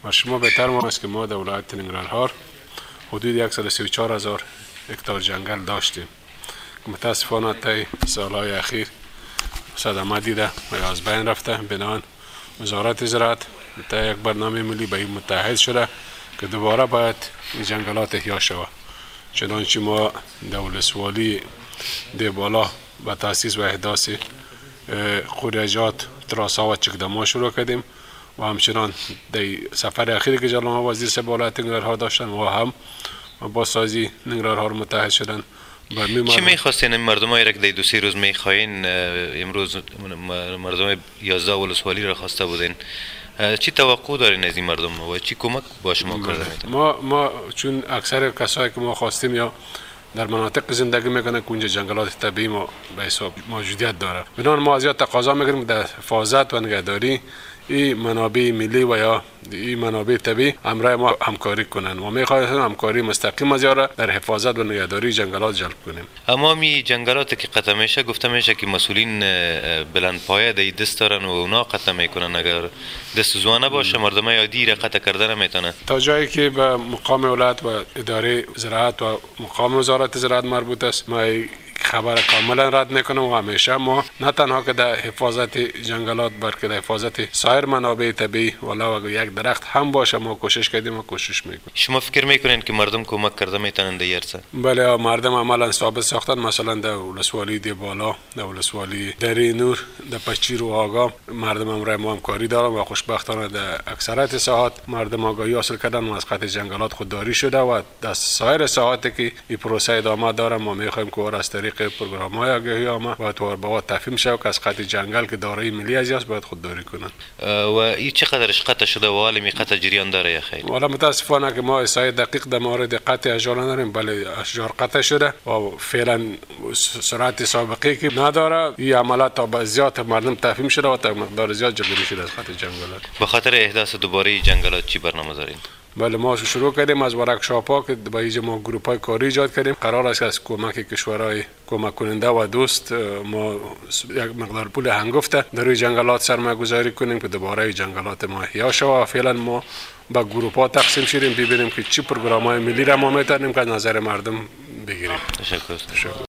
و شما بهتر است که ما در ولایت ننگرهار حدود 134,000 هکتار جنگل داشتیم که متاسفانه طی سالهای اخیر صدمه دیده و از بین رفته. بنابراین وزارت زراعت طی یک برنامه ملی به این متحد شده که دوباره باید این جنگلات احیا شود. چنانچه ما در ولسوالی ده بالا به تاسیس و احداث خروجات تراسا و چکدما شروع کردیم و همچنان در سفر اخیری که جناب وزیر صاحب ولایت ننگرهار داشتن و هم با سازی ننگرهار متحد شدن. چی میخواستین این مردم های را که در 2-3 روز میخواین؟ امروز مردم 11 ولسوالی را خواسته بودین، چی توقع دارین از این مردم و چی کمک با شما کرده؟ ما چون اکثر کسایی که ما خواستیم یا در مناطق زندگی میکنن که اونجا جنگلات طبیعی ما به حساب موجودیت داره، بنابراین ما از یا تقاضا میکنیم در حفاظت و نگهداری این منابع ملی و یا این منابع طبیعی همراه ما همکاری کنن و میخواهیم همکاری مستقیم از یاره در حفاظت و نگهداری جنگلات جلب کنیم. اما می جنگلات که قطع میشه گفته میشه که مسئولین بلندپایه در دست دارن و اونا قطع میکنن، اگر دست زوانه باشه مردم عادی را قطع کرده نمیتونن. تا جایی که به مقام ولایت و اداره زراعت و مقام وزارت زراعت مربوط است ما خبر کاملا رد میکنم و همیشه ما نه تنها که در حفاظت جنگلات بلکه در حفاظت سایر منابع طبیعی ولو اگر یک درخت هم باشه ما کوشش کردیم و کوشش میکنیم. شما فکر میکنین که مردم کمک کرده میتونن در ارسه؟ بله، مردم عملا ثابت ساختن. مثلا در ولسوالی دی بالا، در ولسوالی دری نور، در پچیر و آگام مردم همراه ما همکاری دارن و خوشبختانه در اکثریت ساحات مردم آگاهی حاصل کردن و از قطع جنگلات خودداری شده و در سایر ساحاتی که این پروسه ادامه داره ما میخوایم که از طریق پروگرام‌های آگاهی عامه باید با تفهیم شود که از قطع جنگل که دارای ملی است باید خودداری کنند. و این چقدرش قطع شده و حالا می قطع جریان داره یا خیر؟ والا متاسفانه که ما احصای دقیق در مورد قطع اشجار نداریم، بله اشجار قطع شده و فعلا سرعت سابقه که نداره. این عملیات تا به زیاد مردم تفهیم شده و تا مقدار زیاد جلوگیری شده از قطع جنگلات. به خاطر احداث دوباره جنگلات چی برنامه دارین؟ بله ما شروع کردیم از ورکشاپ‌ها که با اینجا ما گروپ‌های کاری ایجاد کردیم. قرار است از کمک کشورهای کمک کننده و دوست ما یک مقدار پول هنگفته در روی جنگلات سرمایه‌گذاری کنیم که دوباره جنگلات ما احیا شود. فعلا ما با گروپ‌ها تقسیم شدیم ببینیم که چه پروگرام‌های ملی را ما می‌تونیم که نظر مردم بگیریم. تشکر.